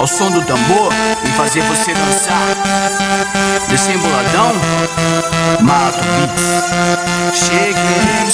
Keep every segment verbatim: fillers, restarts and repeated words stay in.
ao som do tambor e fazer você dançar. Descer boladão, Mato Beats. Cheguei,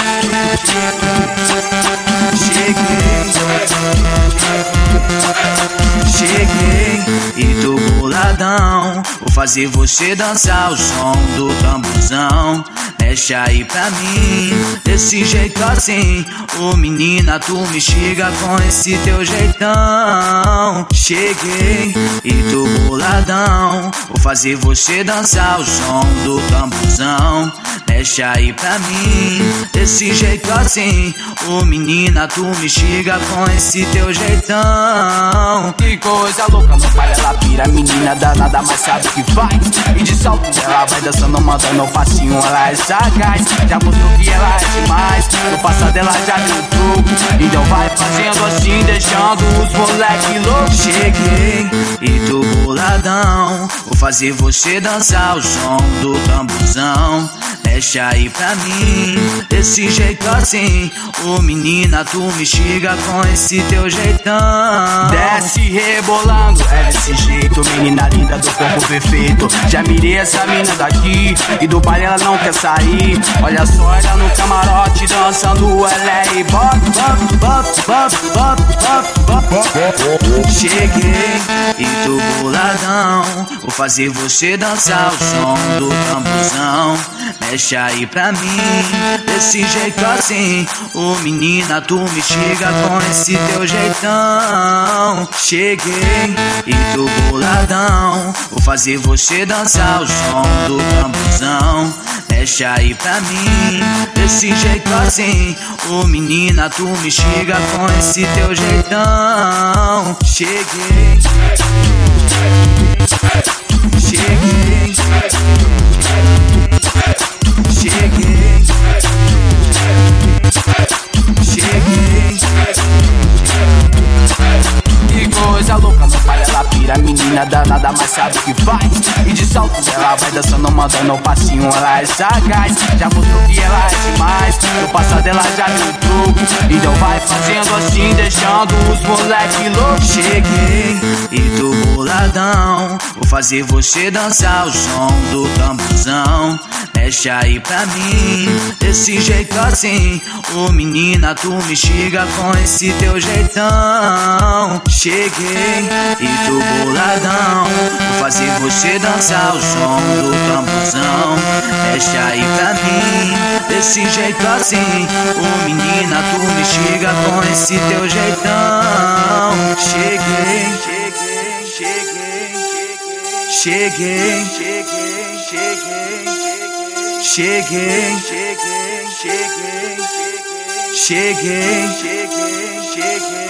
cheguei, cheguei e tô boladão. Vou fazer você dançar o som do tamborzão. Mexe aí pra mim, desse jeito assim. Ô menina, tu me chega com esse teu jeitão. Cheguei e tô boladão. Vou fazer você dançar o som do tamborzão. Mexe aí pra mim, desse jeito assim. Ô menina, tu me chega com esse teu jeitão. Que coisa louca, no pai ela pira. Menina danada, mas sabe o que faz. E de salto ela vai dançando, mandando passinho, ela é sagaz. Já mostrou que ela é demais. No passado ela já deu truque, então vai fazendo assim, deixando os moleque loucos. Cheguei e tô boladão. Vou fazer você dançar o som do tamborzão. Mexe aí pra mim, desse jeito assim. Ô menina, tu me chega com esse teu jeitão. Desce rebolando, é desse jeito. Menina linda do corpo perfeito. Já mirei essa mina daqui e do baile ela não quer sair. Olha só ela no camarote dançando L R. Bop, bop, bop, bop, bop, bop, bop. Cheguei e tô boladão. Vou fazer você dançar o som do tamborzão. Mexe aí pra mim, desse jeito assim. Ô menina, tu me chega com esse teu jeitão. Cheguei e tô boladão. Vou fazer você dançar o som do tamborzão. Mexe aí pra mim, desse jeito assim. Ô menina, tu me chega com esse teu jeitão. Cheguei, cheguei, cheguei, cheguei. Que coisa louca, meu pai ela pira. Menina danada, mas sabe o que faz. E de salto ela vai dançando, mandando passinho, ela é sagaz. Já mostrou que ela é demais. No passado ela já deu truque, então vai fazendo assim, deixando os moleque loucos. Cheguei e tô boladão. Vou fazer você dançar o som do tamborzão. Mexe aí pra mim, desse jeito assim. Ô menina, tu me chega com esse teu jeitão. Cheguei e tô boladão. Vou fazer você dançar o som do tamborzão. Mexe aí pra mim, desse jeito assim. Ô menina, tu me chega com esse teu jeitão. Cheguei, cheguei, cheguei, cheguei, cheguei, cheguei. Cheguei, cheguei, cheguei, cheguei, cheguei, cheguei, cheguei.